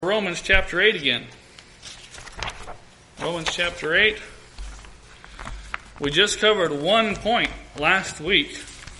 Romans chapter 8 again. Romans chapter 8. We just covered one point last week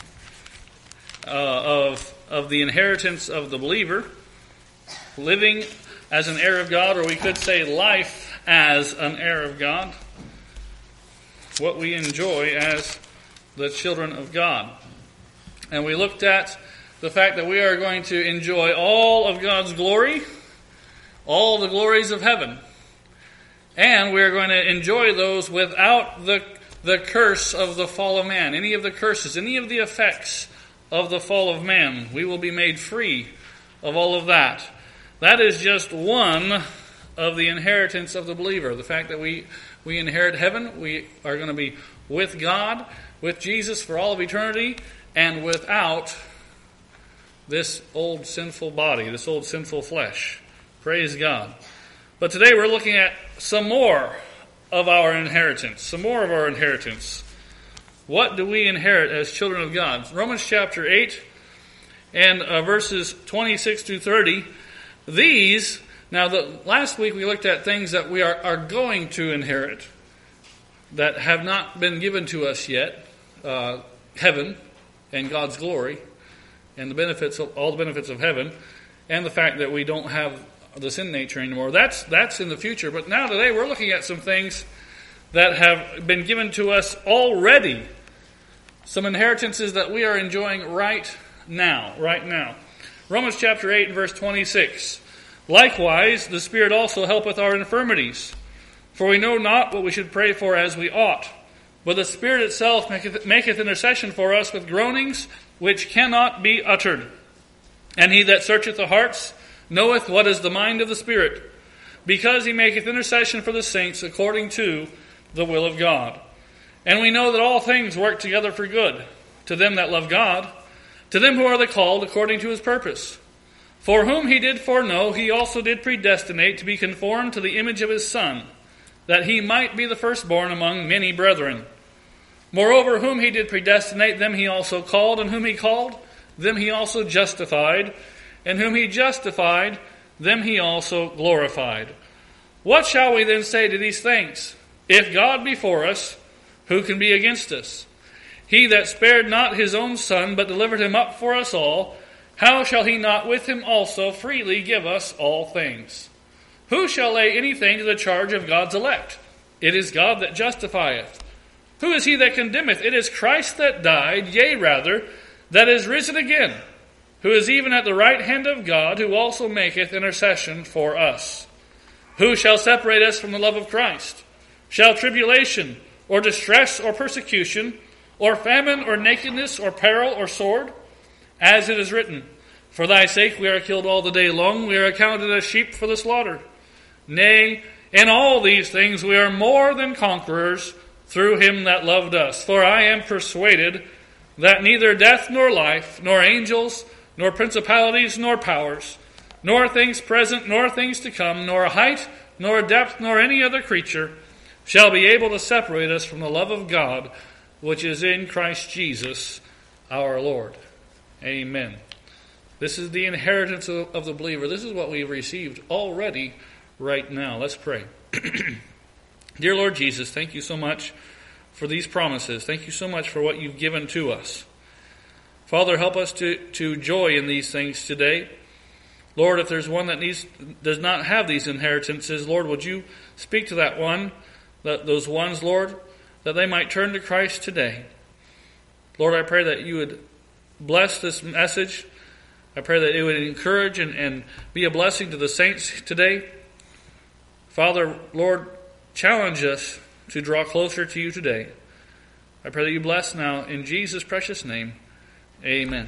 of the inheritance of the believer, living as an heir of God, or we could say life as an heir of God, what we enjoy as the children of God. And we looked at the fact that we are going to enjoy all of God's glory, all the glories of heaven. And we are going to enjoy those without the curse of the fall of man. Any of the curses, any of the effects of the fall of man. We will be made free of all of that. That is just one of the inheritance of the believer. The fact that we inherit heaven. We are going to be with God, with Jesus for all of eternity, and without this old sinful body, this old sinful flesh. Praise God. But today we're looking at some more of our inheritance. Some more of our inheritance. What do we inherit as children of God? Romans chapter 8 and verses 26 to 30. Last week we looked at things that we are going to inherit that have not been given to us yet. Heaven and God's glory and all the benefits of heaven, and the fact that we don't have the sin nature anymore. That's in the future. But now today we're looking at some things that have been given to us already. Some inheritances that we are enjoying right now. Romans chapter 8 and verse 26. Likewise, the Spirit also helpeth our infirmities. For we know not what we should pray for as we ought. But the Spirit itself maketh intercession for us with groanings which cannot be uttered. And he that searcheth the hearts knoweth what is the mind of the Spirit, because he maketh intercession for the saints according to the will of God. And we know that all things work together for good, to them that love God, to them who are the called according to his purpose. For whom he did foreknow, he also did predestinate to be conformed to the image of his Son, that he might be the firstborn among many brethren. Moreover, whom he did predestinate, them he also called, and whom he called, them he also justified, and whom he justified, them he also glorified. What shall we then say to these things? If God be for us, who can be against us? He that spared not his own Son, but delivered him up for us all, how shall he not with him also freely give us all things? Who shall lay anything to the charge of God's elect? It is God that justifieth. Who is he that condemneth? It is Christ that died, yea rather, that is risen again, who is even at the right hand of God, who also maketh intercession for us. Who shall separate us from the love of Christ? Shall tribulation, or distress, or persecution, or famine, or nakedness, or peril, or sword? As it is written, For thy sake we are killed all the day long, we are accounted as sheep for the slaughter. Nay, in all these things we are more than conquerors through him that loved us. For I am persuaded that neither death nor life, nor angels, nor principalities, nor powers, nor things present, nor things to come, nor height, nor depth, nor any other creature shall be able to separate us from the love of God, which is in Christ Jesus our Lord. Amen. This is the inheritance of the believer. This is what we've received already right now. Let's pray. Dear Lord Jesus, thank you so much for these promises. Thank you so much for what you've given to us. Father, help us to joy in these things today. Lord, if there's one that does not have these inheritances, Lord, would you speak to that one, those ones, Lord, that they might turn to Christ today. Lord, I pray that you would bless this message. I pray that it would encourage and be a blessing to the saints today. Father, Lord, challenge us to draw closer to you today. I pray that you bless now in Jesus' precious name. Amen.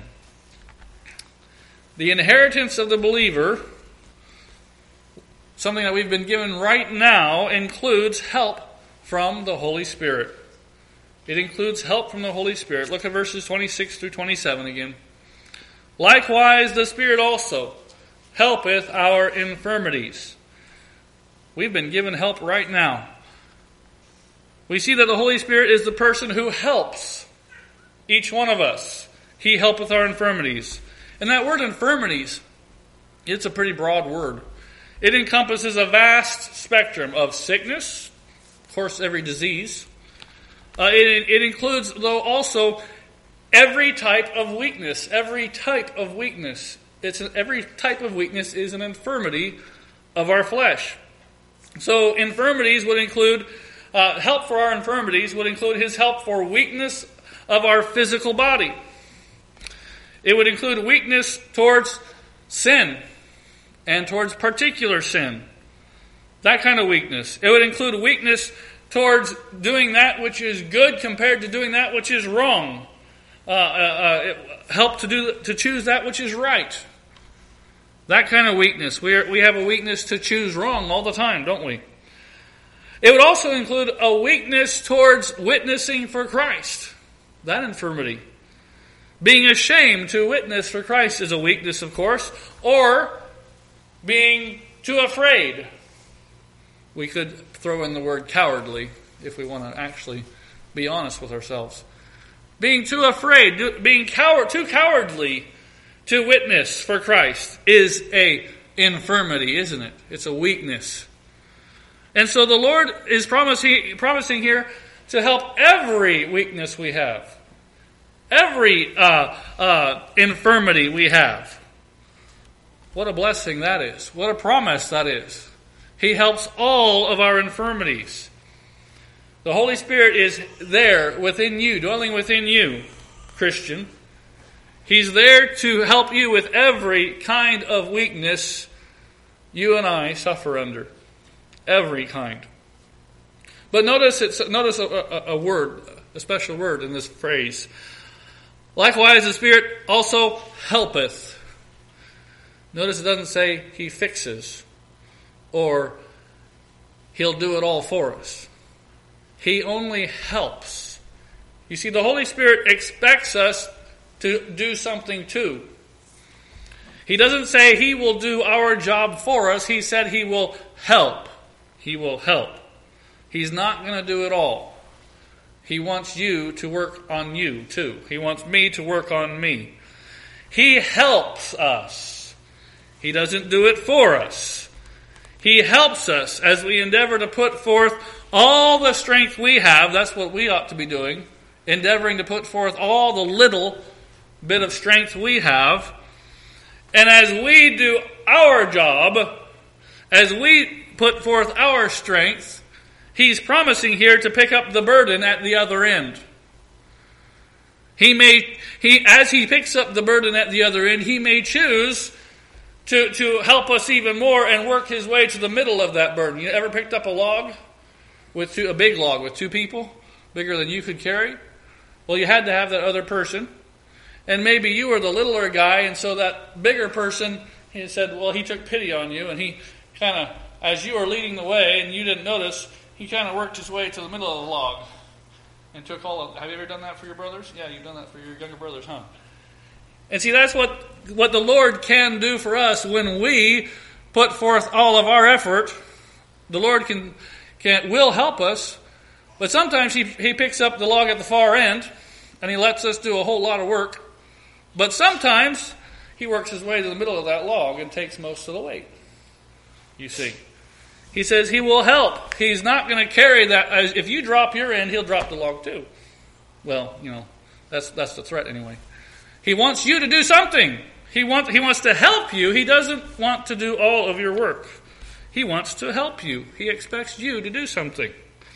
The inheritance of the believer, something that we've been given right now, includes help from the Holy Spirit. It includes help from the Holy Spirit. Look at verses 26 through 27 again. Likewise, the Spirit also helpeth our infirmities. We've been given help right now. We see that the Holy Spirit is the person who helps each one of us. He helpeth our infirmities. And that word infirmities, it's a pretty broad word. It encompasses a vast spectrum of sickness, of course, every disease. It includes, though, also every type of weakness. Every type of weakness. Every type of weakness is an infirmity of our flesh. So infirmities would include, help for our infirmities would include His help for weakness of our physical body. It would include weakness towards sin and towards particular sin. That kind of weakness. It would include weakness towards doing that which is good compared to doing that which is wrong. Help to choose that which is right. That kind of weakness. We have a weakness to choose wrong all the time, don't we? It would also include a weakness towards witnessing for Christ. That infirmity. Being ashamed to witness for Christ is a weakness, of course. Or being too afraid. We could throw in the word cowardly if we want to actually be honest with ourselves. Being too afraid, being too cowardly to witness for Christ is a infirmity, isn't it? It's a weakness. And so the Lord is promising here to help every weakness we have. Every infirmity we have. What a blessing that is. What a promise that is. He helps all of our infirmities. The Holy Spirit is there within you, dwelling within you, Christian. He's there to help you with every kind of weakness you and I suffer under. Every kind. But notice a word, a special word in this phrase. Likewise, the Spirit also helpeth. Notice it doesn't say He fixes or He'll do it all for us. He only helps. You see, the Holy Spirit expects us to do something too. He doesn't say He will do our job for us. He said He will help. He will help. He's not going to do it all. He wants you to work on you too. He wants me to work on me. He helps us. He doesn't do it for us. He helps us as we endeavor to put forth all the strength we have. That's what we ought to be doing. Endeavoring to put forth all the little bit of strength we have. And as we do our job, as we put forth our strength, He's promising here to pick up the burden at the other end. As He picks up the burden at the other end, He may choose to help us even more and work His way to the middle of that burden. You ever picked up a log? A big log with two people? Bigger than you could carry? Well, you had to have that other person. And maybe you were the littler guy, and so that bigger person, he said, well, he took pity on you, and he kind of, as you were leading the way and you didn't notice, he kind of worked his way to the middle of the log and took have you ever done that for your brothers? Yeah, you've done that for your younger brothers, huh? And see, that's what the Lord can do for us when we put forth all of our effort. The Lord will help us, but sometimes He picks up the log at the far end and He lets us do a whole lot of work. But sometimes He works His way to the middle of that log and takes most of the weight. You see. He says He will help. He's not going to carry that. If you drop your end, He'll drop the log too. Well, that's the threat anyway. He wants you to do something. He wants to help you. He doesn't want to do all of your work. He wants to help you. He expects you to do something.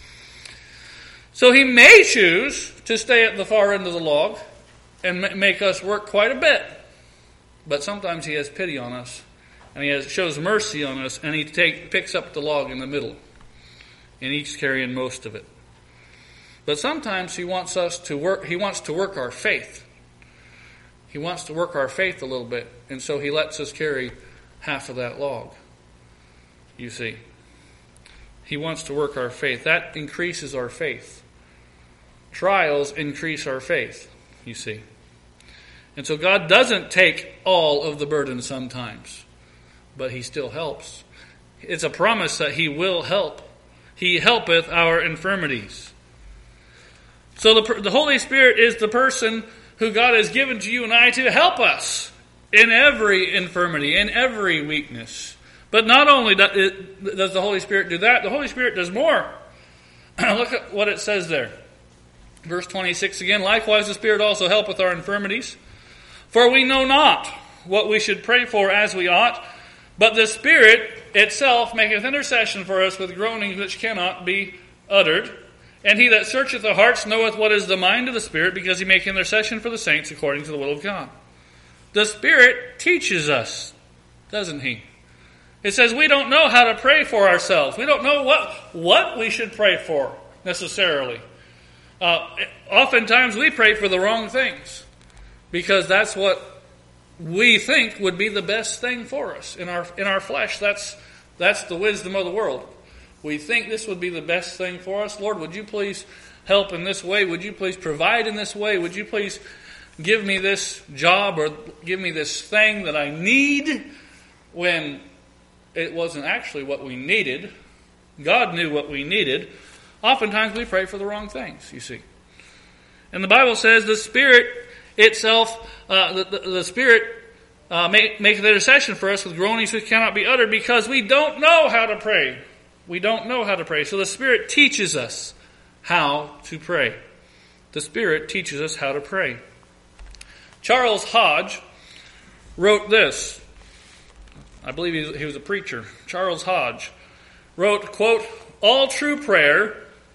So He may choose to stay at the far end of the log and make us work quite a bit. But sometimes He has pity on us. And He shows mercy on us, and He picks up the log in the middle. And each carrying most of it. But sometimes He wants to work our faith. He wants to work our faith a little bit. And so He lets us carry half of that log. You see. He wants to work our faith. That increases our faith. Trials increase our faith, you see. And so God doesn't take all of the burden sometimes. But He still helps. It's a promise that He will help. He helpeth our infirmities. So the Holy Spirit is the person who God has given to you and I to help us in every infirmity, in every weakness. But not only does the Holy Spirit do that, the Holy Spirit does more. Look at what it says there. Verse 26 again, likewise the Spirit also helpeth our infirmities. For we know not what we should pray for as we ought, but the Spirit itself maketh intercession for us with groanings which cannot be uttered. And he that searcheth the hearts knoweth what is the mind of the Spirit, because he maketh intercession for the saints according to the will of God. The Spirit teaches us, doesn't he? It says we don't know how to pray for ourselves. We don't know what we should pray for necessarily. Oftentimes we pray for the wrong things because that's what we think would be the best thing for us. In our flesh, that's the wisdom of the world. We think this would be the best thing for us. Lord, would you please help in this way? Would you please provide in this way? Would you please give me this job or give me this thing that I need, when it wasn't actually what we needed? God knew what we needed. Oftentimes we pray for the wrong things, you see. And the Bible says the Spirit itself, the Spirit maketh intercession for us with groanings which cannot be uttered, because we don't know how to pray. We don't know how to pray. So the Spirit teaches us how to pray. The Spirit teaches us how to pray. Charles Hodge wrote this. I believe he was a preacher. Charles Hodge wrote, quote, all true prayer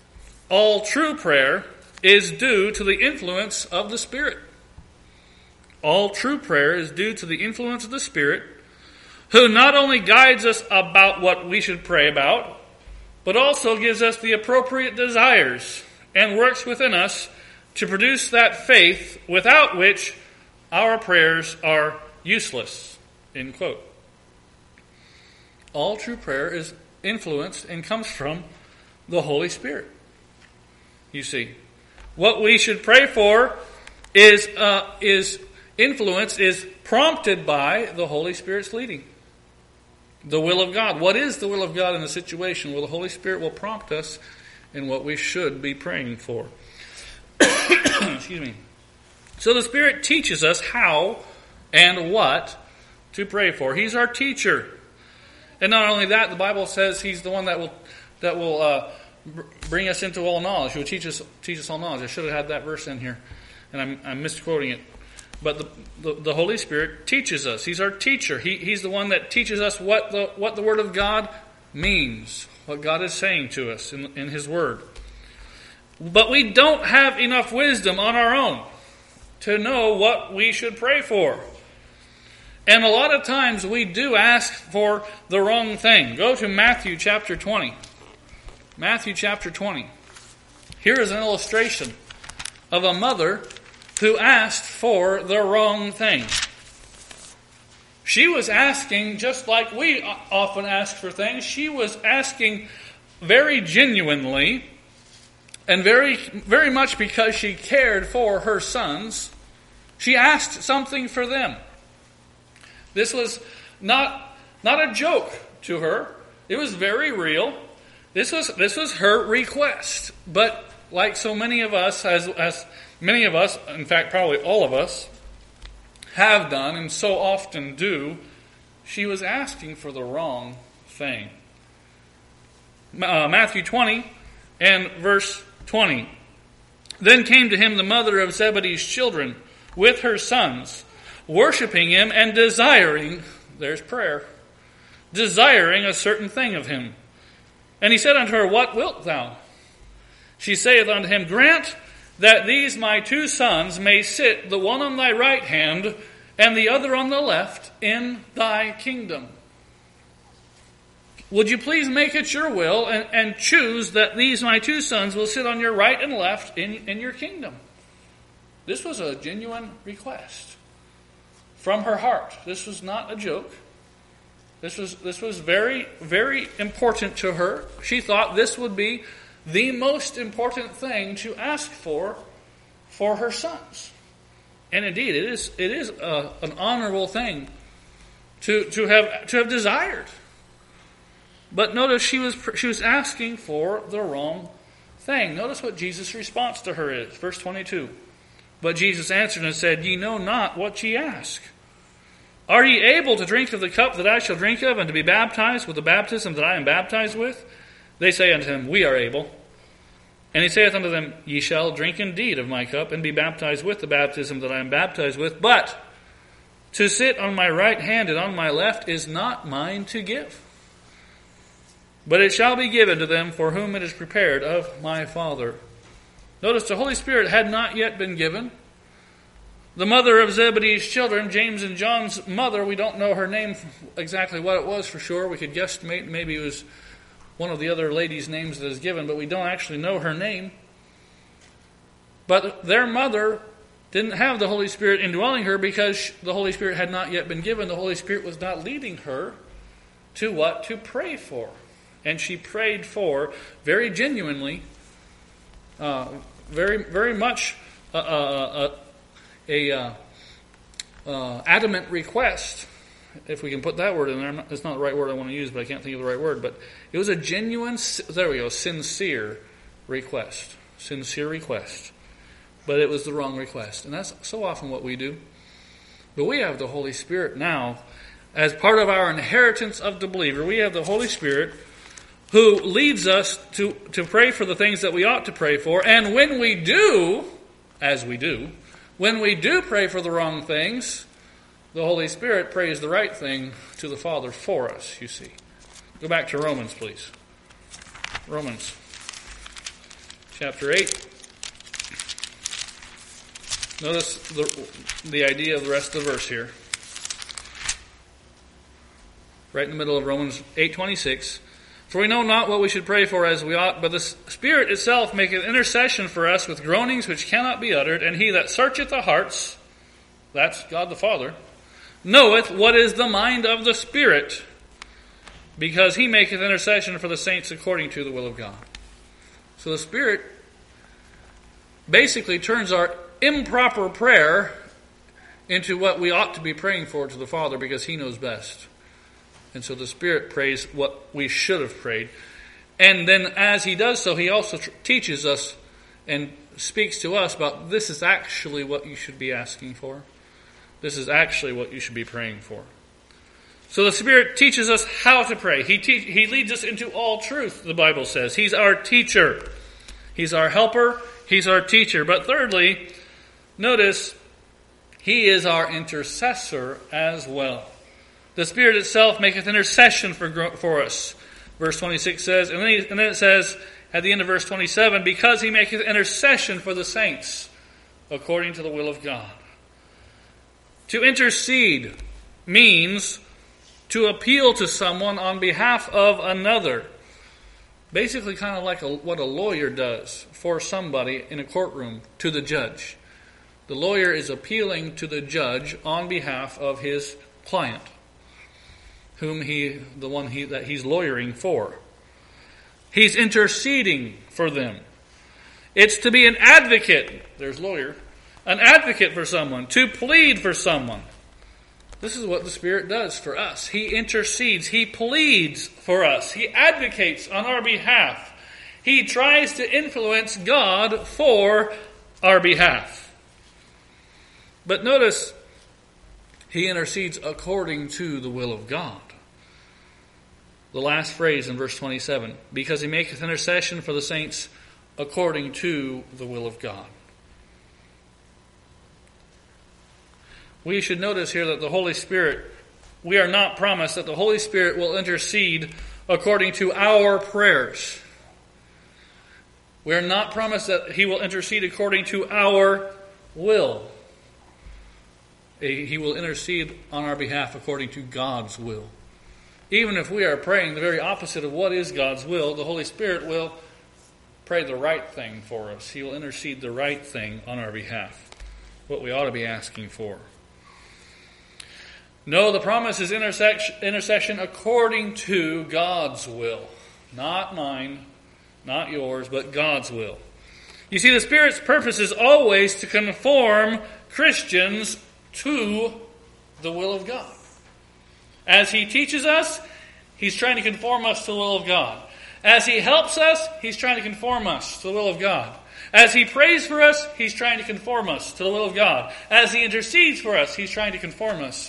is due to the influence of the Spirit. All true prayer is due to the influence of the Spirit, who not only guides us about what we should pray about, but also gives us the appropriate desires and works within us to produce that faith without which our prayers are useless. End quote. All true prayer is influenced and comes from the Holy Spirit. You see, what we should pray for is influenced, is prompted by the Holy Spirit's leading. The will of God. What is the will of God in the situation? Well, the Holy Spirit will prompt us in what we should be praying for. Excuse me. So the Spirit teaches us how and what to pray for. He's our teacher. And not only that, the Bible says He's the one that will bring us into all knowledge. He will teach us all knowledge. I should have had that verse in here, and I'm misquoting it. But the Holy Spirit teaches us. He's our teacher. He's the one that teaches us what the Word of God means, what God is saying to us in His Word. But we don't have enough wisdom on our own to know what we should pray for. And a lot of times we do ask for the wrong thing. Go to Matthew chapter 20. Matthew chapter 20. Here is an illustration of a mother who asked for the wrong thing. She was asking just like we often ask for things. She was asking very genuinely and very, very much because she cared for her sons. She asked something for them. This was not a joke to her. It was very real. This was her request. But like so many of us, as many of us, in fact probably all of us, have done and so often do, she was asking for the wrong thing. Matthew 20 and verse 20. Then came to him the mother of Zebedee's children with her sons, worshiping him and desiring, there's prayer, desiring a certain thing of him. And he said unto her, what wilt thou? She saith unto him, grant that these my two sons may sit, the one on thy right hand and the other on the left, in thy kingdom. Would you please make it your will and choose that these my two sons will sit on your right and left in your kingdom? This was a genuine request from her heart. This was not a joke. This was very, very important to her. She thought this would be the most important thing to ask for her sons. And indeed, it is an honorable thing to have desired. But notice she was asking for the wrong thing. Notice what Jesus' response to her is. Verse 22. But Jesus answered and said, ye know not what ye ask. Are ye able to drink of the cup that I shall drink of, and to be baptized with the baptism that I am baptized with? They say unto him, We are able. And he saith unto them, Ye shall drink indeed of my cup, and be baptized with the baptism that I am baptized with. But to sit on my right hand and on my left is not mine to give, but it shall be given to them for whom it is prepared of my Father. Notice the Holy Spirit had not yet been given. The mother of Zebedee's children, James and John's mother, we don't know her name exactly what it was for sure. We could guesstimate maybe it was one of the other ladies' names that is given, but we don't actually know her name. But their mother didn't have the Holy Spirit indwelling her because the Holy Spirit had not yet been given. The Holy Spirit was not leading her to what? To pray for. And she prayed for, very genuinely, very much adamant request, if we can put that word in there. It's not the right word I want to use, but I can't think of the right word. But it was a genuine, sincere request. Sincere request. But it was the wrong request. And that's so often what we do. But we have the Holy Spirit now. As part of our inheritance of the believer, we have the Holy Spirit who leads us to pray for the things that we ought to pray for. And when we do, as we do, when we do pray for the wrong things, the Holy Spirit prays the right thing to the Father for us, you see. Go back to Romans, please. Romans chapter 8. Notice the idea of the rest of the verse here. Right in the middle of Romans 8:26. For we know not what we should pray for as we ought, but the Spirit itself maketh intercession for us with groanings which cannot be uttered, and he that searcheth the hearts, that's God the Father, knoweth what is the mind of the Spirit, because he maketh intercession for the saints according to the will of God. So the Spirit basically turns our improper prayer into what we ought to be praying for to the Father, because he knows best. And so the Spirit prays what we should have prayed. And then as he does so, he also teaches us and speaks to us about this is actually what you should be asking for. This is actually what you should be praying for. So the Spirit teaches us how to pray. He leads us into all truth, the Bible says. He's our teacher. He's our helper. He's our teacher. But thirdly, notice, he is our intercessor as well. The Spirit itself maketh intercession for us. Verse 26 says, and then it says at the end of verse 27, because he maketh intercession for the saints according to the will of God. To intercede means to appeal to someone on behalf of another. Basically kind of like what a lawyer does for somebody in a courtroom to the judge. The lawyer is appealing to the judge on behalf of his client, that he's lawyering for. He's interceding for them. It's to be an advocate. There's lawyer. An advocate for someone. To plead for someone. This is what the Spirit does for us. He intercedes. He pleads for us. He advocates on our behalf. He tries to influence God for our behalf. But notice, he intercedes according to the will of God. The last phrase in verse 27, because he maketh intercession for the saints according to the will of God. We should notice here that the Holy Spirit, we are not promised that the Holy Spirit will intercede according to our prayers. We are not promised that he will intercede according to our will. He will intercede on our behalf according to God's will. Even if we are praying the very opposite of what is God's will, the Holy Spirit will pray the right thing for us. He will intercede the right thing on our behalf, what we ought to be asking for. No, the promise is intercession according to God's will. Not mine, not yours, but God's will. You see, the Spirit's purpose is always to conform Christians to the will of God. As he teaches us, he's trying to conform us to the will of God. As he helps us, he's trying to conform us to the will of God. As he prays for us, he's trying to conform us to the will of God. As he intercedes for us, he's trying to conform us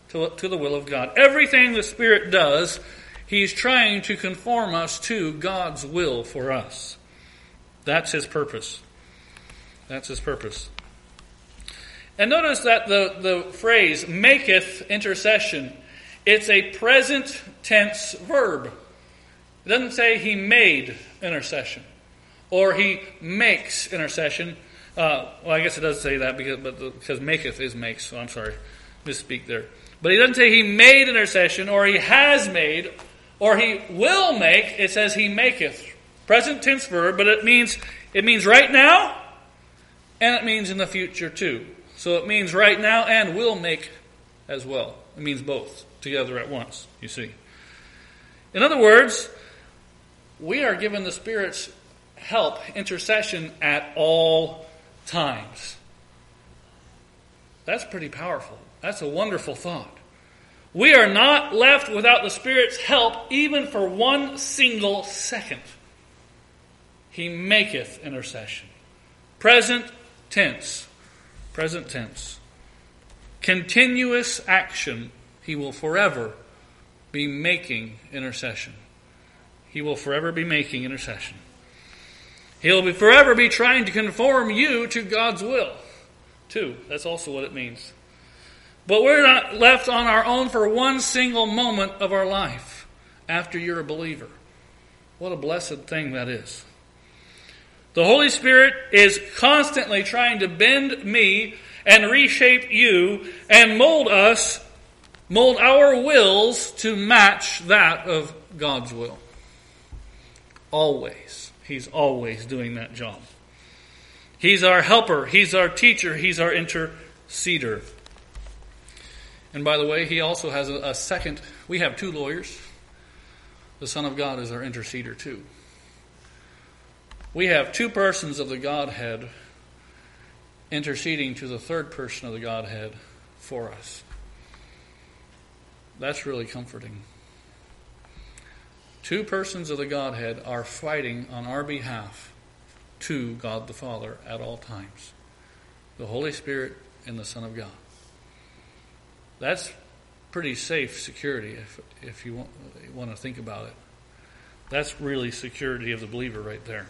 to the will of God. Everything the Spirit does, He's trying to conform us to God's will for us. That's His purpose. That's His purpose. And notice that the phrase, maketh intercession, it's a present tense verb. It doesn't say He made intercession or He makes intercession. Well, I guess it does say that because maketh is makes, so I'm sorry, misspeak there. But He doesn't say He made intercession or He has made or He will make. It says He maketh. Present tense verb, but it means right now and it means in the future too. So it means right now and will make as well. It means both together at once, you see. In other words, we are given the Spirit's help, intercession at all times. That's pretty powerful. That's a wonderful thought. We are not left without the Spirit's help even for one single second. He maketh intercession. Present tense. Present tense. Continuous action. He will forever be making intercession. He will forever be making intercession. He'll forever be trying to conform you to God's will, too. That's also what it means. But we're not left on our own for one single moment of our life after you're a believer. What a blessed thing that is. The Holy Spirit is constantly trying to bend me and reshape you and mold our wills to match that of God's will. Always. He's always doing that job. He's our helper. He's our teacher. He's our interceder. And by the way, He also has a second. We have two lawyers. The Son of God is our interceder too. We have two persons of the Godhead interceding to the third person of the Godhead for us. That's really comforting. Two persons of the Godhead are fighting on our behalf to God the Father at all times. The Holy Spirit and the Son of God. That's pretty safe security if you want to think about it. That's really security of the believer right there.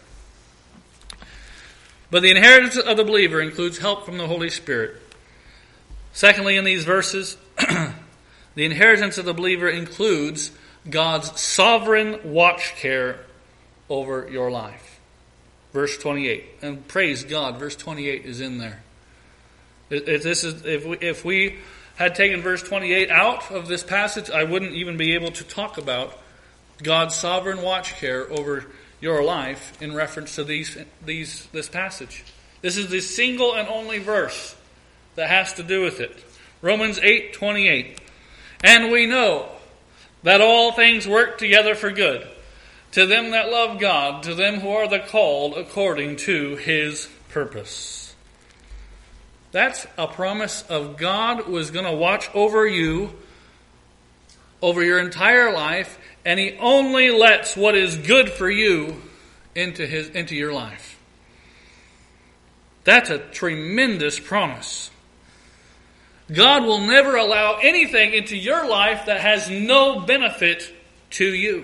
But the inheritance of the believer includes help from the Holy Spirit. Secondly, in these verses, the inheritance of the believer includes God's sovereign watch care over your life. Verse 28. And praise God, verse 28 is in there. If we had taken verse 28 out of this passage, I wouldn't even be able to talk about God's sovereign watch care over your life in reference to this passage. This is the single and only verse that has to do with it. Romans 8:28. And we know that all things work together for good, to them that love God, to them who are the called according to His purpose. That's a promise of God was going to watch over you, over your entire life, and He only lets what is good for you into your life. That's a tremendous promise. God will never allow anything into your life that has no benefit to you.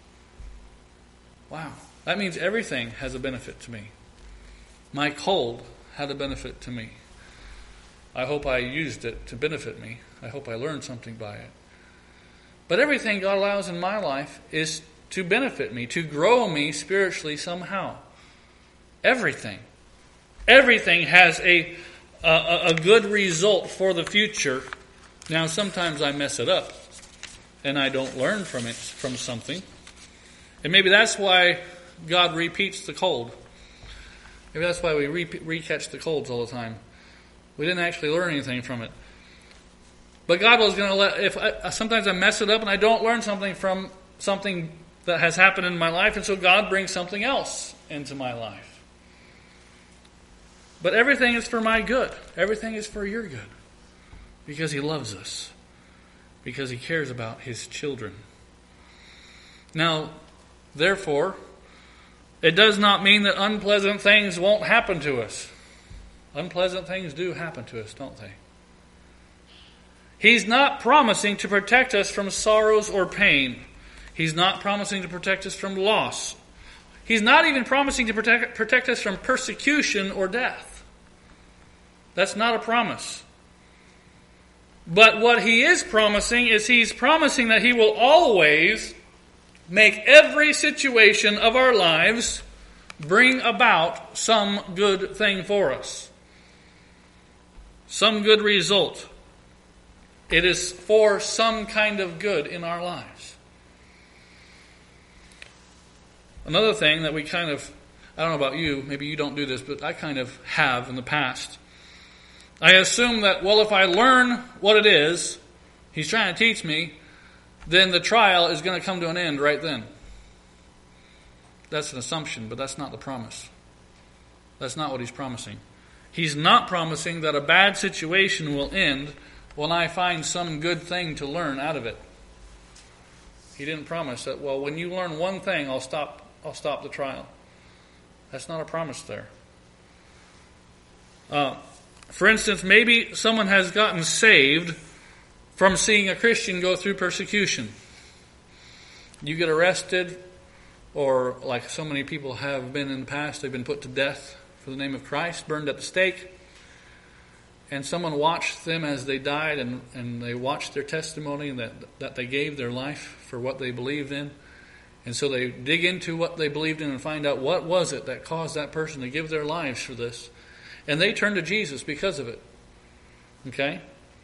Wow. That means everything has a benefit to me. My cold had a benefit to me. I hope I used it to benefit me. I hope I learned something by it. But everything God allows in my life is to benefit me, to grow me spiritually somehow. Everything. Everything has a good result for the future. Now, sometimes I mess it up and I don't learn from something. And maybe that's why God repeats the cold. Maybe that's why we recatch the colds all the time. We didn't actually learn anything from it. But God was going to let, sometimes I mess it up and I don't learn something from something that has happened in my life, and so God brings something else into my life. But everything is for my good. Everything is for your good. Because He loves us. Because He cares about His children. Now, therefore, it does not mean that unpleasant things won't happen to us. Unpleasant things do happen to us, don't they? He's not promising to protect us from sorrows or pain. He's not promising to protect us from loss. He's not even promising to protect us from persecution or death. That's not a promise. But what He is promising is He's promising that He will always make every situation of our lives bring about some good thing for us. Some good result. It is for some kind of good in our lives. Another thing that we kind of, I don't know about you, maybe you don't do this, but I kind of have in the past. I assume that, well, if I learn what it is He's trying to teach me, then the trial is going to come to an end right then. That's an assumption, but that's not the promise. That's not what He's promising. He's not promising that a bad situation will end when I find some good thing to learn out of it. He didn't promise that, well, when you learn one thing, I'll stop the trial. That's not a promise there. For instance, maybe someone has gotten saved from seeing a Christian go through persecution. You get arrested, or like so many people have been in the past, they've been put to death for the name of Christ, burned at the stake. And someone watched them as they died, and they watched their testimony that they gave their life for what they believed in. And so they dig into what they believed in and find out what was it that caused that person to give their lives for this. And they turn to Jesus because of it. Okay?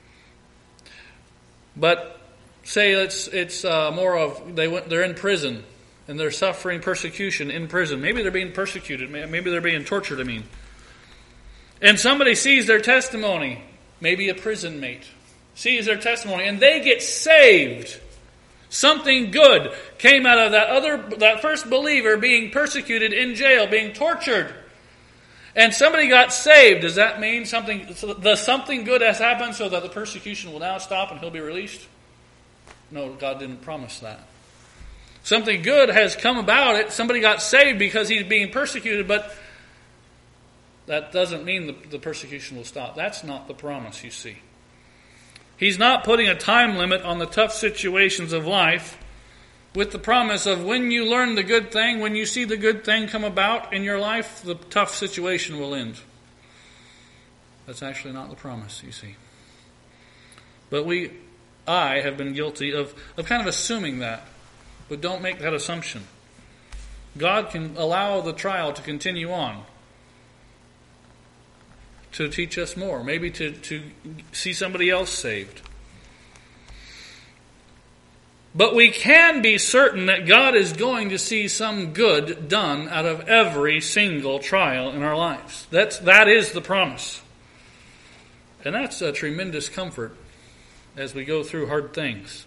But say it's more of they're in prison and they're suffering persecution in prison. Maybe they're being persecuted. Maybe they're being tortured, And somebody sees their testimony. Maybe a prison mate sees their testimony and they get saved. Something good came out of that first believer being persecuted in jail, being tortured. And somebody got saved. Does that mean something good has happened so that the persecution will now stop and he'll be released? No, God didn't promise that. Something good has come about it. Somebody got saved because he's being persecuted, but that doesn't mean the persecution will stop. That's not the promise, you see. He's not putting a time limit on the tough situations of life with the promise of when you learn the good thing, when you see the good thing come about in your life, the tough situation will end. That's actually not the promise, you see. But I have been guilty of kind of assuming that. But don't make that assumption. God can allow the trial to continue on, to teach us more, maybe to see somebody else saved. But we can be certain that God is going to see some good done out of every single trial in our lives. That is the promise. And that's a tremendous comfort as we go through hard things.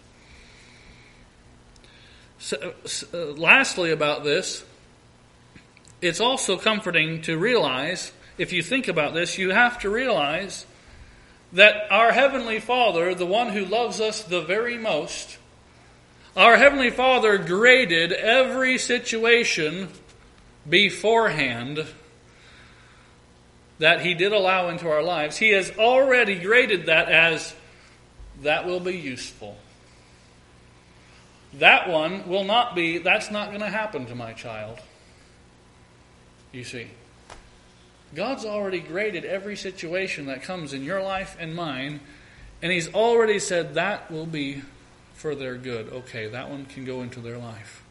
Lastly about this, it's also comforting to realize, if you think about this, you have to realize that our Heavenly Father, the one who loves us the very most, our Heavenly Father graded every situation beforehand that He did allow into our lives. He has already graded that as, that will be useful. That one will not be, that's not going to happen to my child. You see. God's already graded every situation that comes in your life and mine, and He's already said that will be for their good. Okay, that one can go into their life.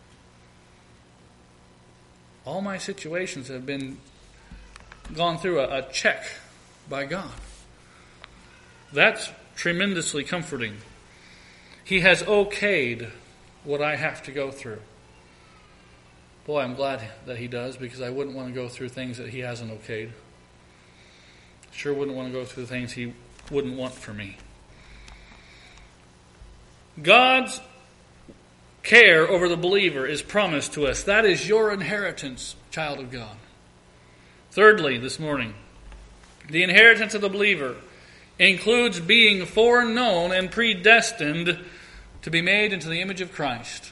All my situations have been gone through a check by God. That's tremendously comforting. He has okayed what I have to go through. Boy, I'm glad that He does, because I wouldn't want to go through things that He hasn't okayed. Sure wouldn't want to go through things He wouldn't want for me. God's care over the believer is promised to us. That is your inheritance, child of God. Thirdly, this morning, the inheritance of the believer includes being foreknown and predestined to be made into the image of Christ.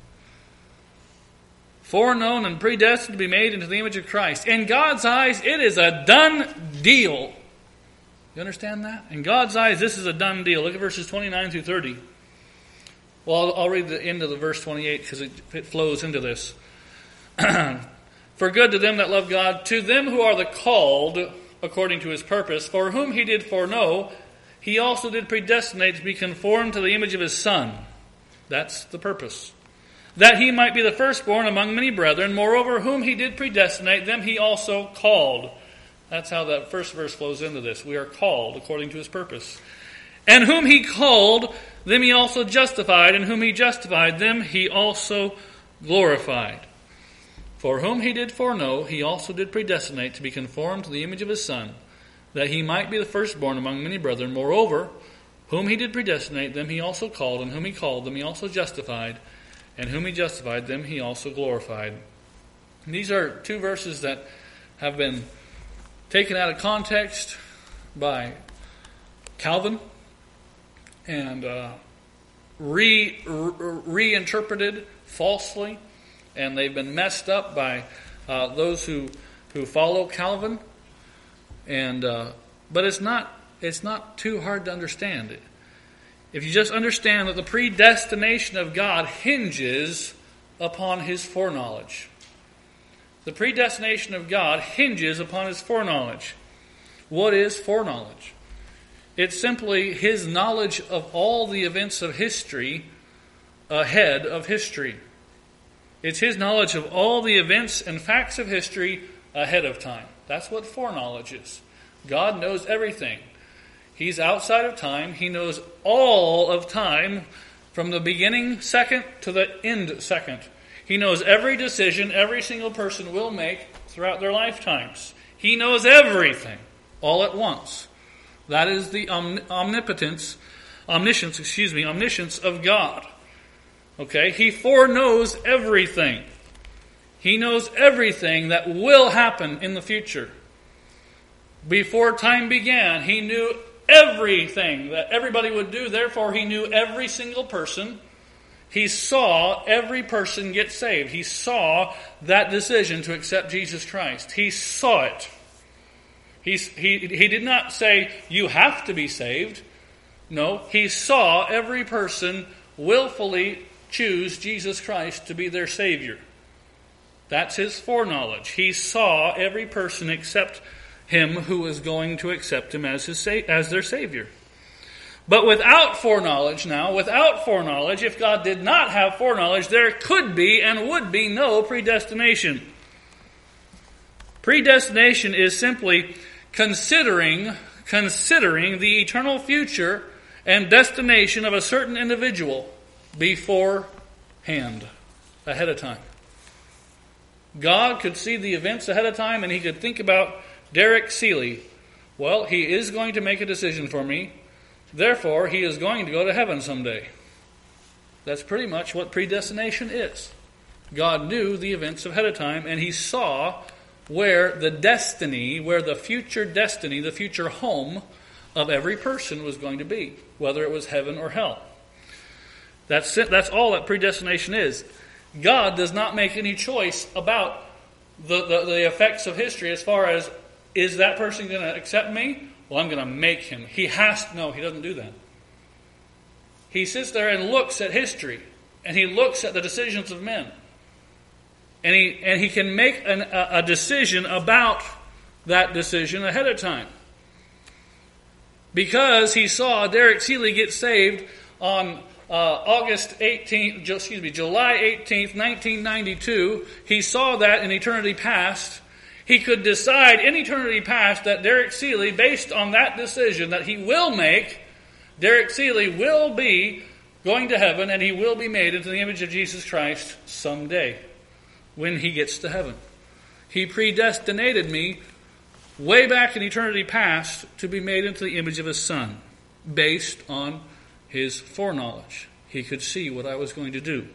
Foreknown and predestined to be made into the image of Christ. In God's eyes, it is a done deal. You understand that? In God's eyes, this is a done deal. Look at verses 29 through 30. Well, I'll read the end of the verse 28 because it flows into this. For good to them that love God, to them who are the called according to his purpose, for whom he did foreknow, he also did predestinate to be conformed to the image of his Son. That's the purpose. That he might be the firstborn among many brethren. Moreover, whom he did predestinate, them he also called. That's how that first verse flows into this. We are called according to his purpose. And whom he called, them he also justified. And whom he justified, them he also glorified. For whom he did foreknow, he also did predestinate to be conformed to the image of his Son, that he might be the firstborn among many brethren. Moreover, whom he did predestinate, them he also called. And whom he called, them he also justified. And whom he justified, them he also glorified. And these are two verses that have been taken out of context by Calvin and reinterpreted falsely, and they've been messed up by those who follow Calvin. And but it's not too hard to understand it. If you just understand that the predestination of God hinges upon his foreknowledge. The predestination of God hinges upon his foreknowledge. What is foreknowledge? It's simply his knowledge of all the events of history ahead of history. It's his knowledge of all the events and facts of history ahead of time. That's what foreknowledge is. God knows everything. He's outside of time. He knows all of time from the beginning second to the end second. He knows every decision every single person will make throughout their lifetimes. He knows everything all at once. That is the omniscience of God. Okay? He foreknows everything. He knows everything that will happen in the future. Before time began, he knew everything that everybody would do. Therefore, he knew every single person. He saw every person get saved. He saw that decision to accept Jesus Christ. He saw it. He did not say, you have to be saved. No, he saw every person willfully choose Jesus Christ to be their Savior. That's his foreknowledge. He saw every person accept him who was going to accept him as their Savior. But without foreknowledge, if God did not have foreknowledge, there could be and would be no predestination. Predestination is simply considering the eternal future and destination of a certain individual beforehand, ahead of time. God could see the events ahead of time, and he could think about Derek Seeley. Well, he is going to make a decision for me. Therefore, he is going to go to heaven someday. That's pretty much what predestination is. God knew the events ahead of time, and he saw where the future destiny, the future home of every person was going to be, whether it was heaven or hell. That's it. That's all that predestination is. God does not make any choice about the effects of history as far as, is that person going to accept me? Well, I'm going to make him. No, he doesn't do that. He sits there and looks at history, and he looks at the decisions of men. And he can make a decision about that decision ahead of time. Because he saw Derek Seeley get saved on July 18th, 1992. He saw that in eternity past. He could decide in eternity past that Derek Seeley, based on that decision that he will make, Derek Seeley will be going to heaven, and he will be made into the image of Jesus Christ someday when he gets to heaven. He predestinated me way back in eternity past to be made into the image of his Son, based on his foreknowledge. He could see what I was going to do.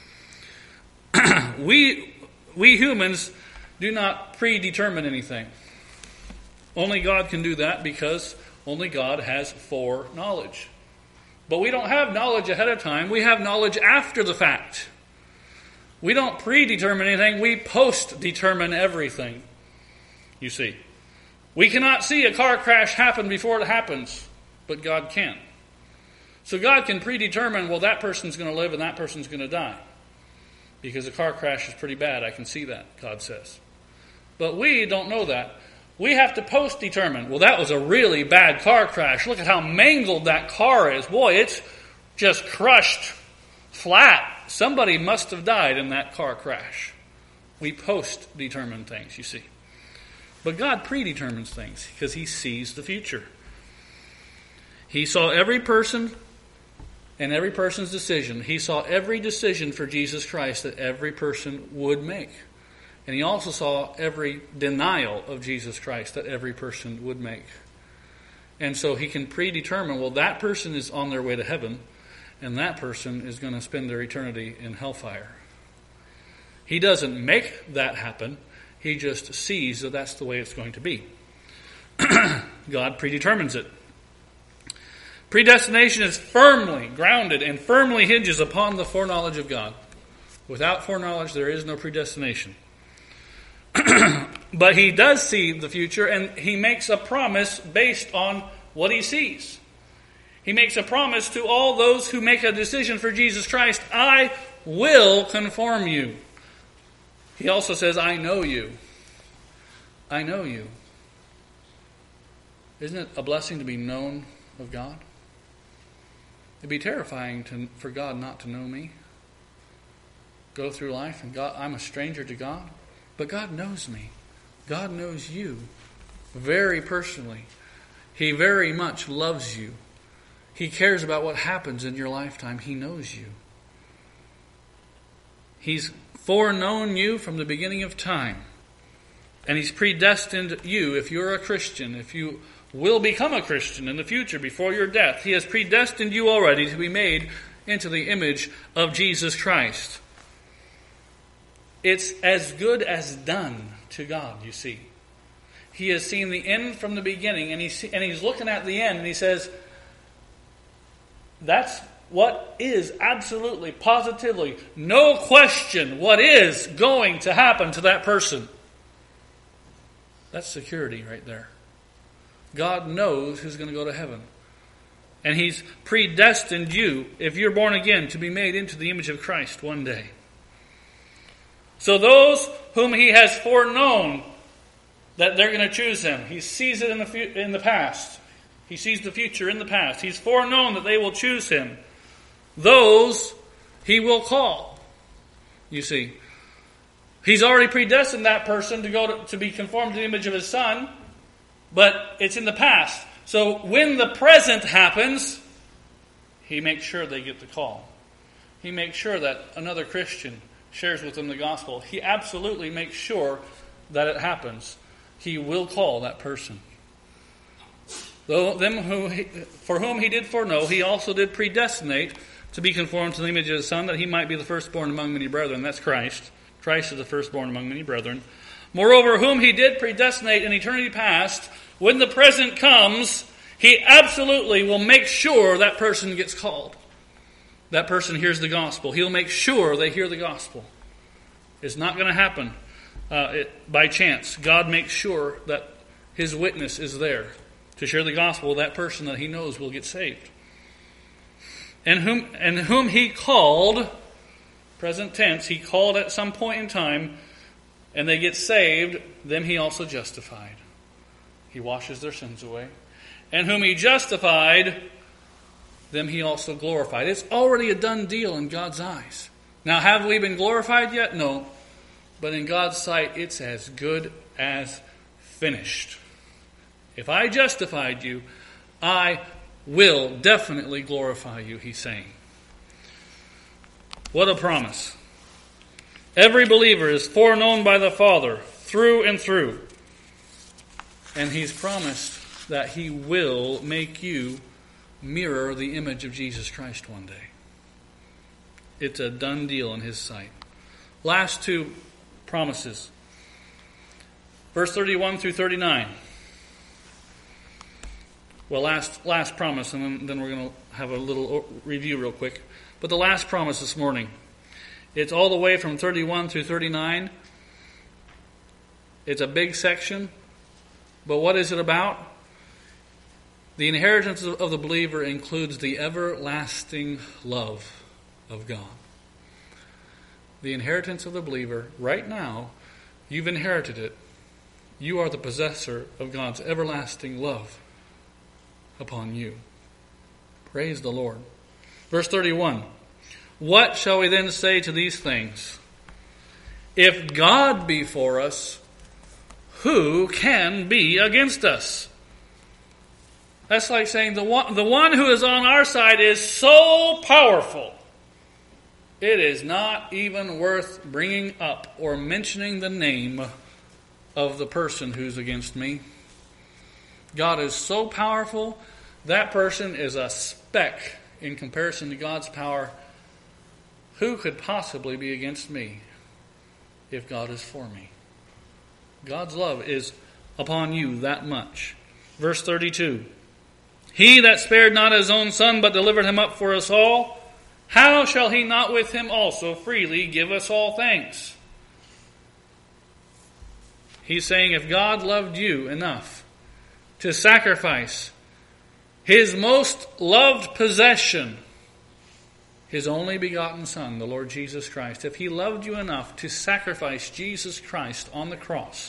We humans do not predetermine anything. Only God can do that, because only God has foreknowledge. But we don't have knowledge ahead of time. We have knowledge after the fact. We don't predetermine anything. We post-determine everything. You see. We cannot see a car crash happen before it happens, but God can. So God can predetermine, well, that person's going to live and that person's going to die. Because a car crash is pretty bad. I can see that, God says. But we don't know that. We have to post-determine, well, that was a really bad car crash. Look at how mangled that car is. Boy, it's just crushed flat. Somebody must have died in that car crash. We post-determine things, you see. But God predetermines things because He sees the future. He saw every person and every person's decision. He saw every decision for Jesus Christ that every person would make. And He also saw every denial of Jesus Christ that every person would make. And so He can predetermine, well, that person is on their way to heaven, and that person is going to spend their eternity in hellfire. He doesn't make that happen. He just sees that that's the way it's going to be. God predetermines it. Predestination is firmly grounded and firmly hinges upon the foreknowledge of God. Without foreknowledge, there is no predestination. But He does see the future, and He makes a promise based on what He sees. He makes a promise to all those who make a decision for Jesus Christ, I will conform you. He also says, I know you. I know you. Isn't it a blessing to be known of God? It'd be terrifying for God not to know me. Go through life and I'm a stranger to God. But God knows me. God knows you very personally. He very much loves you. He cares about what happens in your lifetime. He knows you. He's foreknown you from the beginning of time. And He's predestined you, if you're a Christian, if you will become a Christian in the future before your death. He has predestined you already to be made into the image of Jesus Christ. It's as good as done to God, you see. He has seen the end from the beginning, and He's looking at the end, and He says, that's what is absolutely, positively, no question, what is going to happen to that person. That's security right there. God knows who's going to go to heaven. And He's predestined you, if you're born again, to be made into the image of Christ one day. So those whom He has foreknown that they're going to choose Him, He sees it in the past. He sees the future in the past. He's foreknown that they will choose Him. Those He will call. You see, He's already predestined that person to be conformed to the image of His Son, but it's in the past. So when the present happens, He makes sure they get the call. He makes sure that another Christian shares with them the gospel. He absolutely makes sure that it happens. He will call that person. For whom He did foreknow, He also did predestinate to be conformed to the image of His Son, that He might be the firstborn among many brethren. That's Christ. Christ is the firstborn among many brethren. Moreover, whom He did predestinate in eternity past, when the present comes, He absolutely will make sure that person gets called. That person hears the gospel. He'll make sure they hear the gospel. It's not going to happen by chance. God makes sure that His witness is there to share the gospel with that person that He knows will get saved. And whom He called, present tense, He called at some point in time, and they get saved, them He also justified. He washes their sins away. And whom He justified, them He also glorified. It's already a done deal in God's eyes. Now, have we been glorified yet? No. But in God's sight, it's as good as finished. If I justified you, I will definitely glorify you, He's saying. What a promise. Every believer is foreknown by the Father through and through. And He's promised that He will make you mirror the image of Jesus Christ one day. It's a done deal in His sight. Last two promises. Verse 31 through 39. Well, last promise, and then we're going to have a little review real quick. But the last promise this morning, it's all the way from 31 through 39. It's a big section, But what is it about? The inheritance of the believer includes the everlasting love of God. The inheritance of the believer, right now, you've inherited it. You are the possessor of God's everlasting love upon you. Praise the Lord. Verse 31. What shall we then say to these things? If God be for us, who can be against us? That's like saying the one who is on our side is so powerful, it is not even worth bringing up or mentioning the name of the person who's against me. God is so powerful, that person is a speck in comparison to God's power. Who could possibly be against me if God is for me? God's love is upon you that much. Verse 32. He that spared not his own Son, but delivered him up for us all, how shall he not with him also freely give us all things? He's saying if God loved you enough to sacrifice His most loved possession, His only begotten Son, the Lord Jesus Christ, if He loved you enough to sacrifice Jesus Christ on the cross,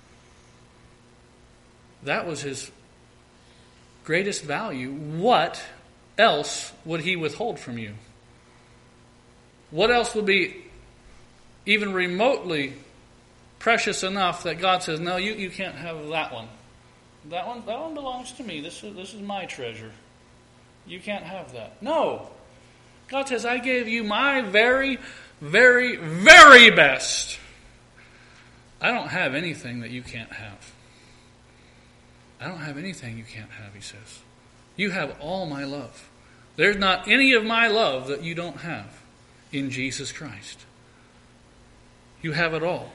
that was His greatest value. What else would He withhold from you? What else would be even remotely precious enough that God says, no, you can't have that one. That one belongs to me. This is my treasure. You can't have that. No. God says, I gave you my very, very, very best. I don't have anything that you can't have. I don't have anything you can't have, He says. You have all my love. There's not any of my love that you don't have in Jesus Christ. You have it all.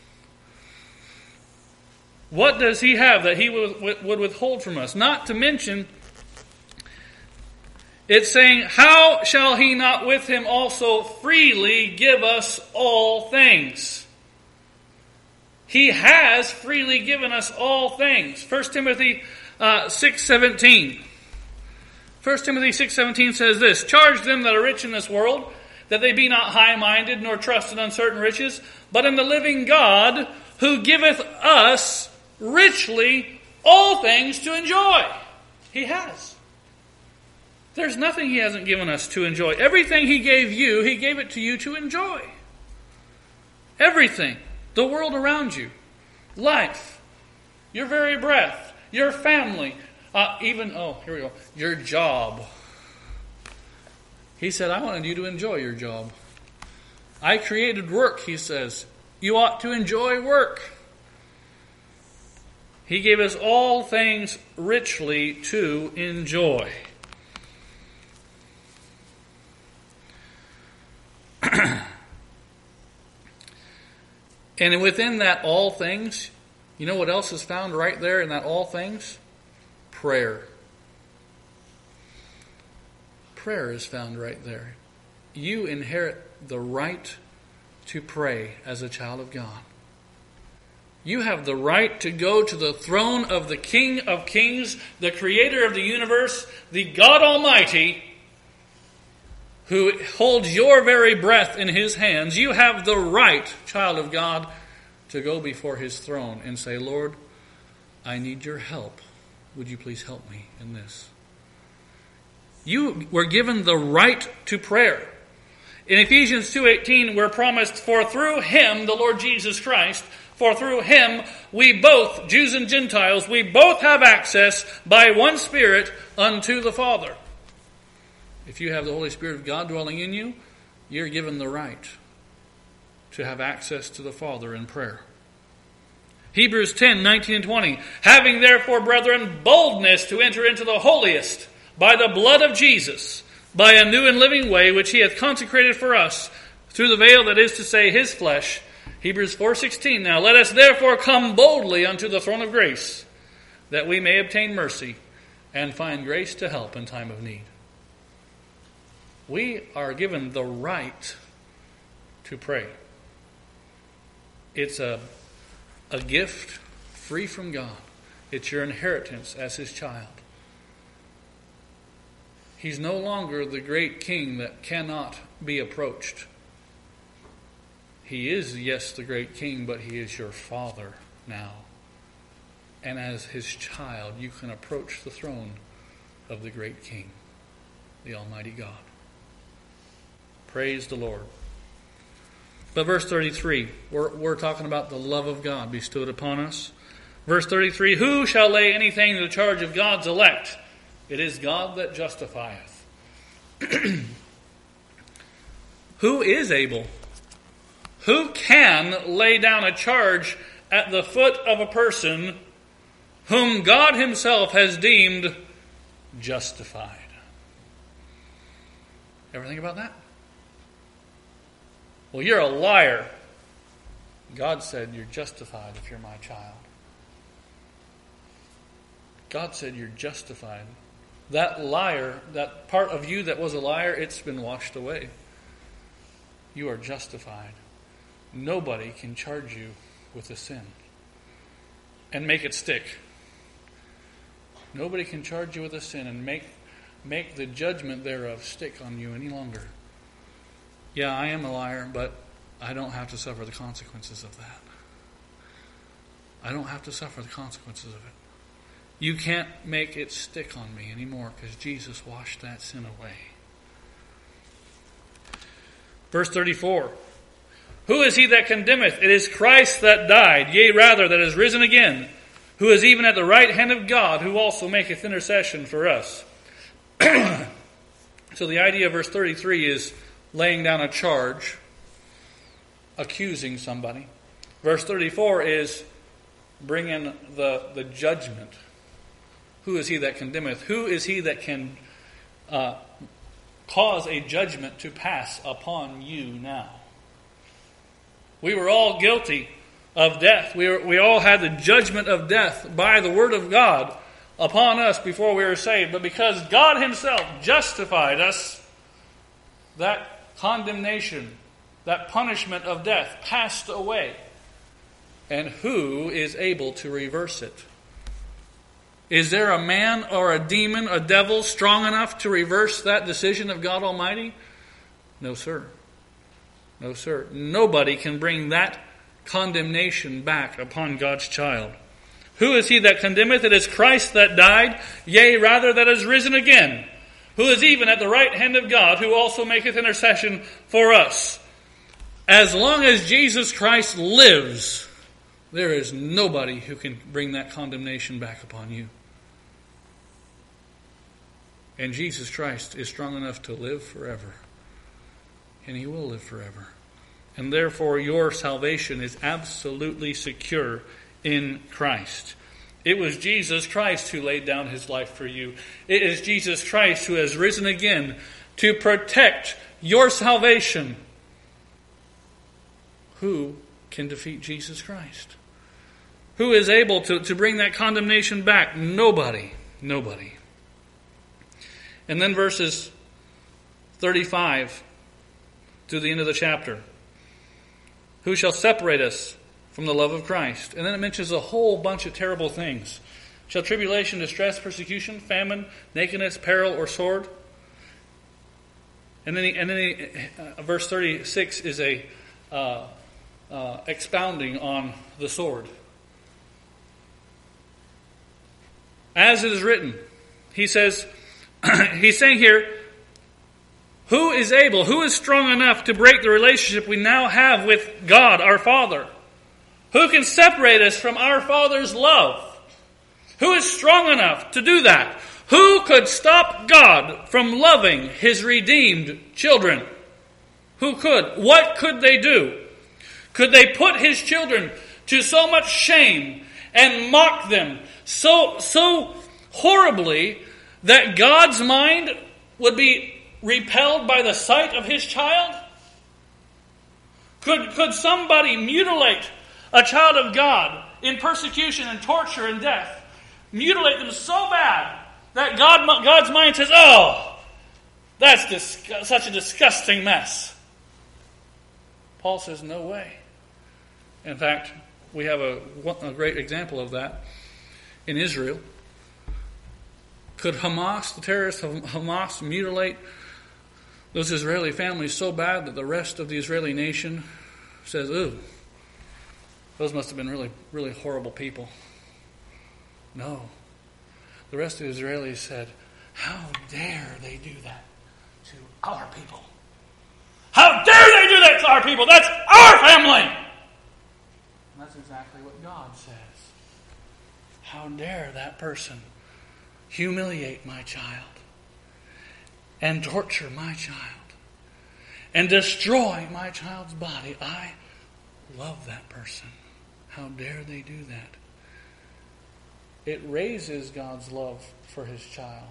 What does He have that He would withhold from us? Not to mention, it's saying, how shall He not with Him also freely give us all things? He has freely given us all things. 1 Timothy 6:17. 1 Timothy 6:17 says this, charge them that are rich in this world, that they be not high-minded, nor trust in uncertain riches, but in the living God, who giveth us richly all things to enjoy. He has. There's nothing He hasn't given us to enjoy. Everything He gave you, He gave it to you to enjoy. Everything. The world around you. Life. Your very breath. Your family. Your job. He said, I wanted you to enjoy your job. I created work, He says. You ought to enjoy work. He gave us all things richly to enjoy. And within that all things, you know what else is found right there in that all things? Prayer. Prayer is found right there. You inherit the right to pray as a child of God. You have the right to go to the throne of the King of Kings, the Creator of the universe, the God Almighty, who holds your very breath in His hands. You have the right, child of God, to go before His throne and say, Lord, I need your help. Would you please help me in this? You were given the right to prayer. In Ephesians 2:18, we're promised, for through Him, the Lord Jesus Christ, for through Him, we both, Jews and Gentiles, we both have access by one Spirit unto the Father. If you have the Holy Spirit of God dwelling in you, you're given the right to have access to the Father in prayer. Hebrews 10:19 and 20. Having therefore, brethren, boldness to enter into the holiest by the blood of Jesus, by a new and living way which He hath consecrated for us, through the veil that is to say His flesh. Hebrews 4:16. Now let us therefore come boldly unto the throne of grace, that we may obtain mercy and find grace to help in time of need. We are given the right to pray. It's a gift free from God. It's your inheritance as his child. He's no longer the great king that cannot be approached. He is, yes, the great king, but he is your father now. And as his child, you can approach the throne of the great king, the Almighty God. Praise the Lord. But verse 33, we're talking about the love of God bestowed upon us. Verse 33, who shall lay anything to the charge of God's elect? It is God that justifieth. Who is able? Who can lay down a charge at the foot of a person whom God himself has deemed justified? Ever think about that? Well, you're a liar. God said you're justified if you're my child. God said you're justified. That liar, that part of you that was a liar, it's been washed away. You are justified. Nobody can charge you with a sin and make it stick. Nobody can charge you with a sin and make the judgment thereof stick on you any longer. Yeah, I am a liar, but I don't have to suffer the consequences of that. I don't have to suffer the consequences of it. You can't make it stick on me anymore because Jesus washed that sin away. Verse 34. Who is he that condemneth? It is Christ that died, yea, rather, that is risen again, who is even at the right hand of God, who also maketh intercession for us. So the idea of verse 33 is laying down a charge, accusing somebody. Verse 34 is bringing the judgment. Who is he that condemneth? Who is he that can cause a judgment to pass upon you now? We were all guilty of death. We all had the judgment of death by the word of God upon us before we were saved. But because God himself justified us, that condemnation, that punishment of death passed away. And who is able to reverse it? Is there a man or a demon, a devil, strong enough to reverse that decision of God Almighty? No, sir. No, sir. Nobody can bring that condemnation back upon God's child. Who is he that condemneth? It is Christ that died, yea, rather, that is risen again, who is even at the right hand of God, who also maketh intercession for us. As long as Jesus Christ lives, there is nobody who can bring that condemnation back upon you. And Jesus Christ is strong enough to live forever. And he will live forever. And therefore your salvation is absolutely secure in Christ. It was Jesus Christ who laid down his life for you. It is Jesus Christ who has risen again to protect your salvation. Who can defeat Jesus Christ? Who is able to bring that condemnation back? Nobody. Nobody. And then verses 35 to the end of the chapter. Who shall separate us from the love of Christ? And then it mentions a whole bunch of terrible things. Shall tribulation, distress, persecution, famine, nakedness, peril, or sword? And then verse 36 is a expounding on the sword. As it is written, he says, he's saying here, who is able, who is strong enough to break the relationship we now have with God, our Father? Who can separate us from our Father's love? Who is strong enough to do that? Who could stop God from loving his redeemed children? Who could? What could they do? Could they put his children to so much shame and mock them so horribly that God's mind would be repelled by the sight of his child? Could somebody mutilate a child of God in persecution and torture and death? Mutilate them so bad that God's mind says, oh, that's such a disgusting mess. Paul says, no way. In fact, we have a great example of that in Israel. Could Hamas, the terrorists of Hamas, mutilate those Israeli families so bad that the rest of the Israeli nation says, ooh, those must have been really, really horrible people? No. The rest of the Israelis said, how dare they do that to our people? How dare they do that to our people? That's our family! And that's exactly what God says. How dare that person humiliate my child and torture my child and destroy my child's body? I love that person. How dare they do that? It raises God's love for his child.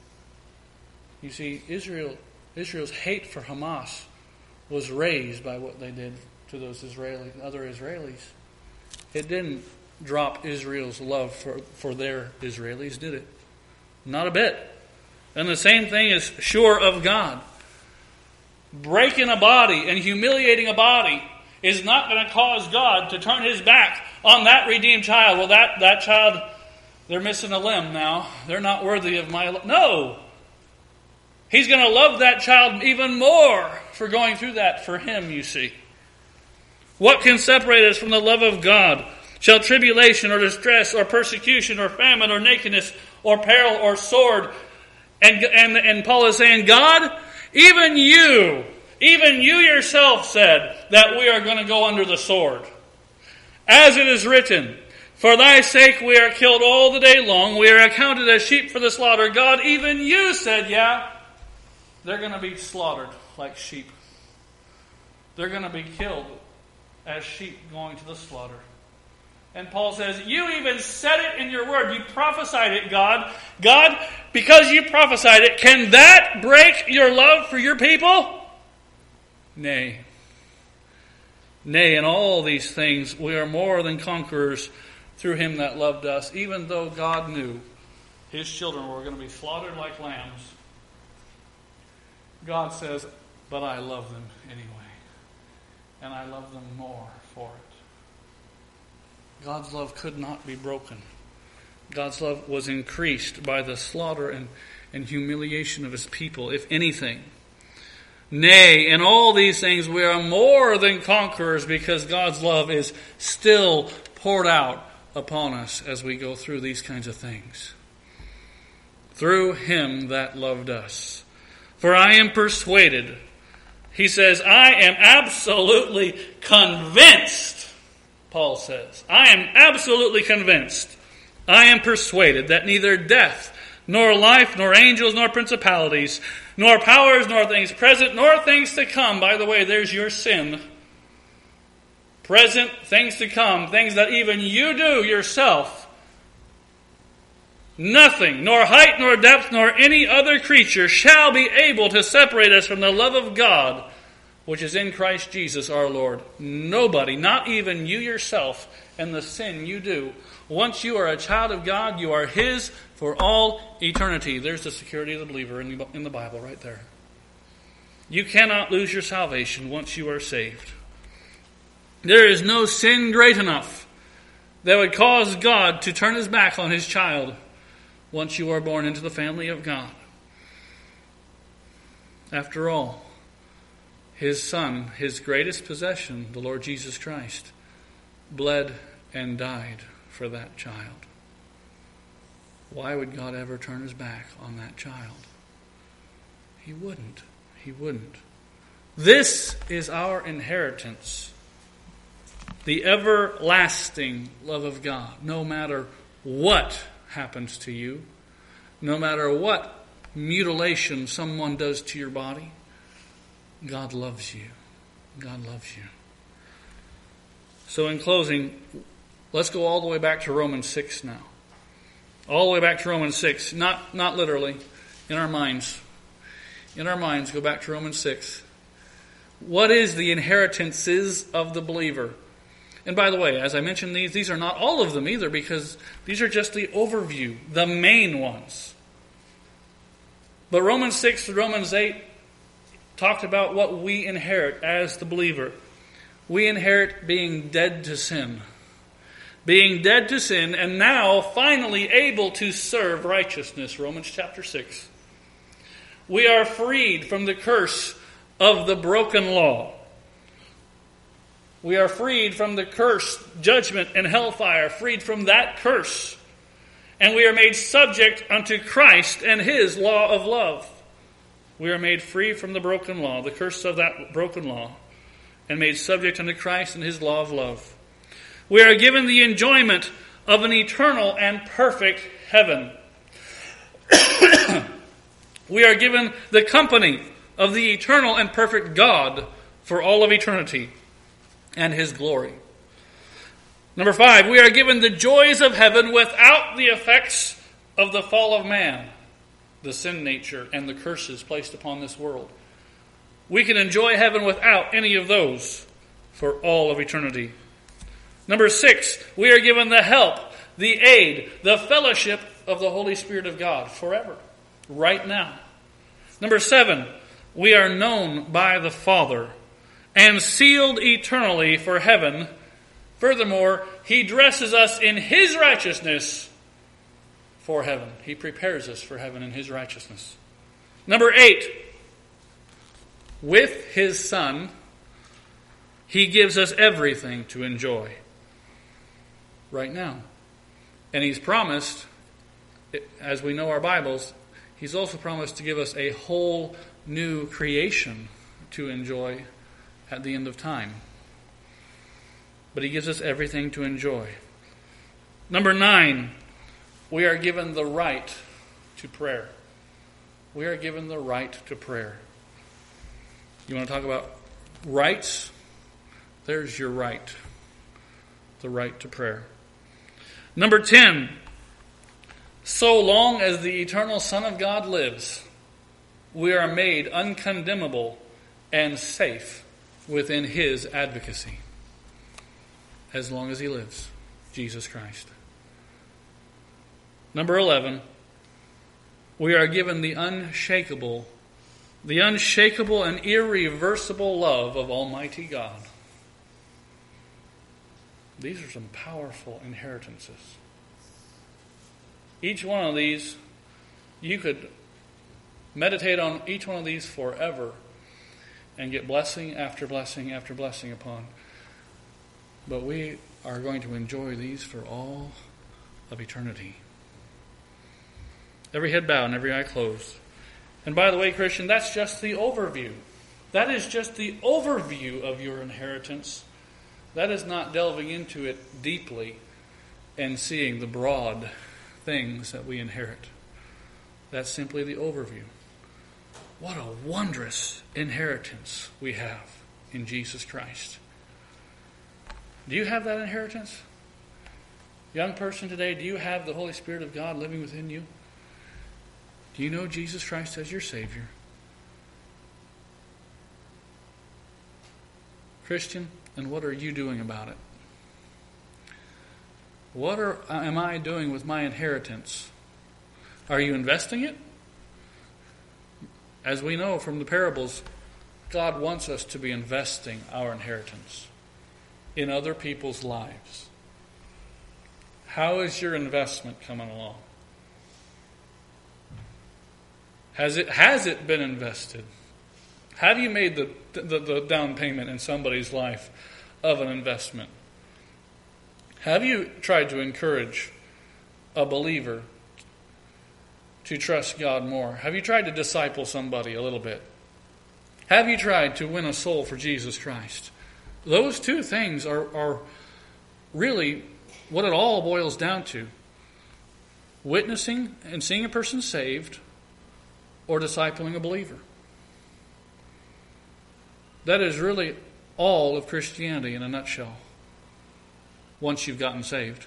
You see, Israel's hate for Hamas was raised by what they did to those other Israelis. It didn't drop Israel's love for their Israelis, did it? Not a bit. And the same thing is sure of God. Breaking a body and humiliating a body is not going to cause God to turn his back on that redeemed child. Well, that child, they're missing a limb now. They're not worthy of my love. No! He's going to love that child even more for going through that for him, you see. What can separate us from the love of God? Shall tribulation or distress or persecution or famine or nakedness or peril or sword? And Paul is saying, God, even you yourself said that we are going to go under the sword. As it is written, for thy sake we are killed all the day long. We are accounted as sheep for the slaughter. God, even you said, yeah, they're going to be slaughtered like sheep. They're going to be killed as sheep going to the slaughter. And Paul says, you even said it in your word. You prophesied it, God. God, because you prophesied it, can that break your love for your people? Nay. Nay, in all these things we are more than conquerors through him that loved us, even though God knew his children were going to be slaughtered like lambs. God says, but I love them anyway. And I love them more for it. God's love could not be broken. God's love was increased by the slaughter and humiliation of his people, if anything. Nay, in all these things we are more than conquerors because God's love is still poured out upon us as we go through these kinds of things. Through him that loved us. For I am persuaded, he says, I am absolutely convinced, Paul says. I am absolutely convinced. I am persuaded that neither death, nor life, nor angels, nor principalities, nor powers, nor things present, nor things to come. By the way, there's your sin. Present, things to come, things that even you do yourself. Nothing, nor height, nor depth, nor any other creature shall be able to separate us from the love of God, which is in Christ Jesus our Lord. Nobody, not even you yourself, and the sin you do. Once you are a child of God, you are his for all eternity. There's the security of the believer in the Bible right there. You cannot lose your salvation once you are saved. There is no sin great enough that would cause God to turn his back on his child once you are born into the family of God. After all, his Son, his greatest possession, the Lord Jesus Christ, bled and died for that child. Why would God ever turn his back on that child? He wouldn't. He wouldn't. This is our inheritance. The everlasting love of God. No matter what happens to you, no matter what mutilation someone does to your body, God loves you. God loves you. So in closing, let's go all the way back to Romans 6 now. All the way back to Romans 6. Not literally. In our minds. In our minds, go back to Romans 6. What is the inheritances of the believer? And by the way, as I mentioned these are not all of them either, because these are just the overview, the main ones. But Romans 6 to Romans 8 talked about what we inherit as the believer. We inherit being dead to sin. being dead to sin, and now finally able to serve righteousness. Romans chapter 6. We are freed from the curse of the broken law. We are freed from the curse, judgment, and hellfire, freed from that curse. And we are made subject unto Christ and His law of love. We are made free from the broken law, the curse of that broken law, and made subject unto Christ and His law of love. We are given the enjoyment of an eternal and perfect heaven. We are given the company of the eternal and perfect God for all of eternity and His glory. Number 5, we are given the joys of heaven without the effects of the fall of man, the sin nature, and the curses placed upon this world. We can enjoy heaven without any of those for all of eternity. Number 6, we are given the help, the aid, the fellowship of the Holy Spirit of God forever, right now. Number 7, we are known by the Father and sealed eternally for heaven. Furthermore, He dresses us in His righteousness for heaven. He prepares us for heaven in His righteousness. Number 8, with His Son, He gives us everything to enjoy right now. And He's promised, as we know our Bibles, He's also promised to give us a whole new creation to enjoy at the end of time. But He gives us everything to enjoy. Number 9, we are given the right to prayer. We are given the right to prayer. You want to talk about rights? There's your right. The right to prayer. Number 10, so long as the eternal Son of God lives, we are made uncondemnable and safe within His advocacy. As long as He lives, Jesus Christ. Number 11, we are given the unshakable and irreversible love of Almighty God. These are some powerful inheritances. Each one of these, you could meditate on each one of these forever and get blessing after blessing after blessing upon. But we are going to enjoy these for all of eternity. Every head bowed and every eye closed. And by the way, Christian, that's just the overview. That is just the overview of your inheritance. That is not delving into it deeply and seeing the broad things that we inherit. That's simply the overview. What a wondrous inheritance we have in Jesus Christ. Do you have that inheritance? Young person today, do you have the Holy Spirit of God living within you? Do you know Jesus Christ as your Savior? Christian, and what are you doing about it? What am I doing with my inheritance? Are you investing it? As we know from the parables, God wants us to be investing our inheritance in other people's lives. How is your investment coming along? Has it been invested? Have you made the down payment in somebody's life of an investment? Have you tried to encourage a believer to trust God more? Have you tried to disciple somebody a little bit? Have you tried to win a soul for Jesus Christ? Those two things are really what it all boils down to. Witnessing and seeing a person saved, or discipling a believer. That is really all of Christianity in a nutshell, once you've gotten saved.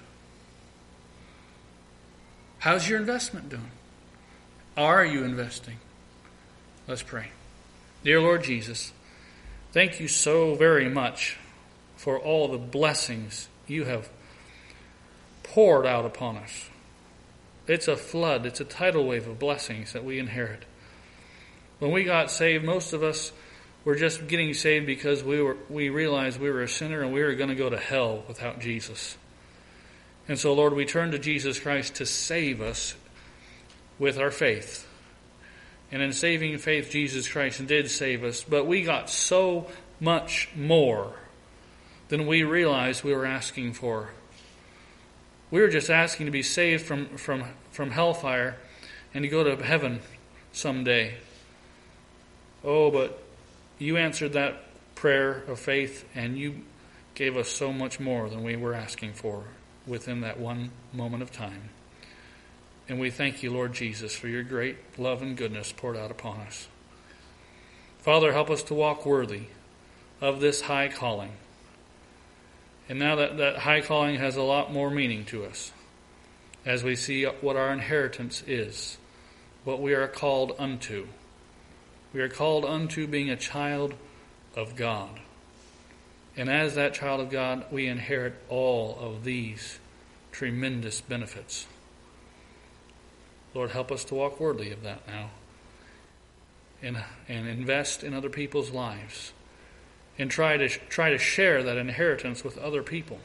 How's your investment doing? Are you investing? Let's pray. Dear Lord Jesus, thank you so very much for all the blessings you have poured out upon us. It's a flood, it's a tidal wave of blessings that we inherit. When we got saved, most of us were just getting saved because we realized we were a sinner and we were going to go to hell without Jesus. And so, Lord, we turn to Jesus Christ to save us with our faith. And in saving faith, Jesus Christ did save us, but we got so much more than we realized we were asking for. We were just asking to be saved from hellfire and to go to heaven someday. Oh, but you answered that prayer of faith, and you gave us so much more than we were asking for within that one moment of time. And we thank you, Lord Jesus, for your great love and goodness poured out upon us. Father, help us to walk worthy of this high calling. And now that high calling has a lot more meaning to us as we see what our inheritance is, what we are called unto. We are called unto being a child of God. And as that child of God, we inherit all of these tremendous benefits. Lord, help us to walk worthy of that now and invest in other people's lives and try to share that inheritance with other people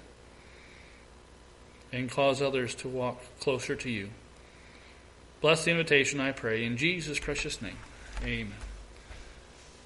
and cause others to walk closer to you. Bless the invitation, I pray, in Jesus' precious name. Amen.